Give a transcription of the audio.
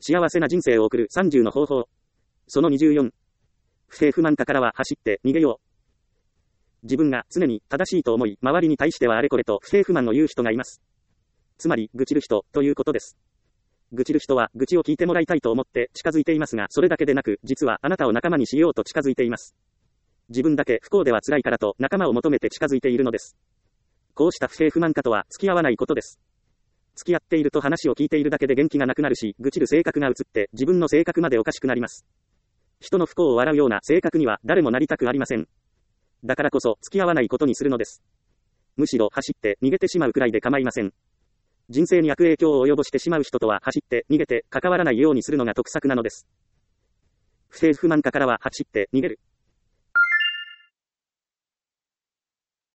幸せな人生を送る30の方法。その24。不平不満家からは走って逃げよう。自分が常に正しいと思い、周りに対してはあれこれと不平不満を言う人がいます。つまり、愚痴る人ということです。愚痴る人は愚痴を聞いてもらいたいと思って近づいていますが、それだけでなく、実はあなたを仲間にしようと近づいています。自分だけ不幸では辛いからと仲間を求めて近づいているのです。こうした不平不満家とは付き合わないことです。付き合っていると話を聞いているだけで元気がなくなるし、愚痴る性格が移って自分の性格までおかしくなります。人の不幸を笑うような性格には誰もなりたくありません。だからこそ付き合わないことにするのです。むしろ走って逃げてしまうくらいで構いません。人生に悪影響を及ぼしてしまう人とは走って逃げて関わらないようにするのが得策なのです。不平不満家からは走って逃げる。